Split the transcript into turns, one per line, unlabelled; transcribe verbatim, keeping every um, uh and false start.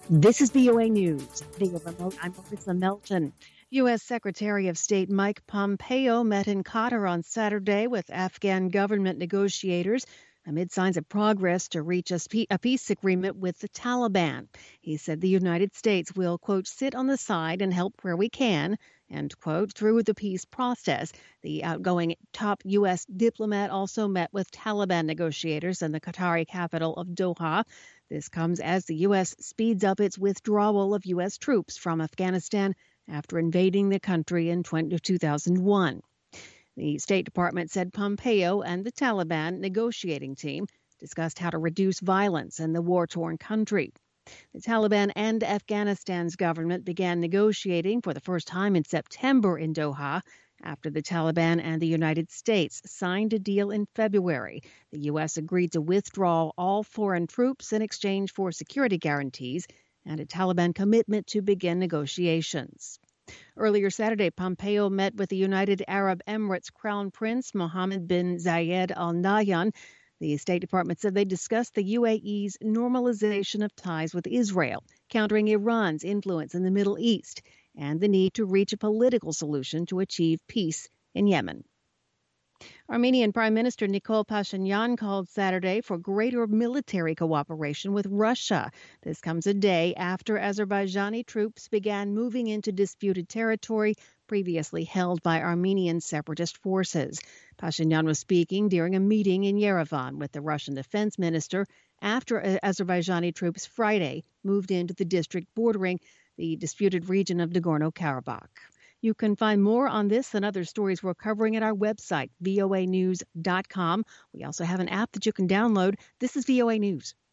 This is V O A News. Via remote, I'm Melissa Melton. U S. Secretary of State Mike Pompeo met in Qatar on Saturday with Afghan government negotiators amid signs of progress to reach a peace agreement with the Taliban. He said the United States will, quote, sit on the side and help where we can, end quote, through the peace process. The outgoing top U S diplomat also met with Taliban negotiators in the Qatari capital of Doha. This comes as the U S speeds up its withdrawal of U S troops from Afghanistan after invading the country in two thousand one. The State Department said Pompeo and the Taliban negotiating team discussed how to reduce violence in the war-torn country. The Taliban and Afghanistan's government began negotiating for the first time in September in Doha after the Taliban and the United States signed a deal in February. The U S agreed to withdraw all foreign troops in exchange for security guarantees and a Taliban commitment to begin negotiations. Earlier Saturday, Pompeo met with the United Arab Emirates Crown Prince Mohammed bin Zayed Al Nahyan. The State Department said they discussed the U A E's normalization of ties with Israel, countering Iran's influence in the Middle East, and the need to reach a political solution to achieve peace in Yemen. Armenian Prime Minister Nikol Pashinyan called Saturday for greater military cooperation with Russia. This comes a day after Azerbaijani troops began moving into disputed territory previously held by Armenian separatist forces. Pashinyan was speaking during a meeting in Yerevan with the Russian defense minister after Azerbaijani troops Friday moved into the district bordering the disputed region of Nagorno-Karabakh. You can find more on this and other stories we're covering at our website, V O A news dot com. We also have an app that you can download. This is V O A News.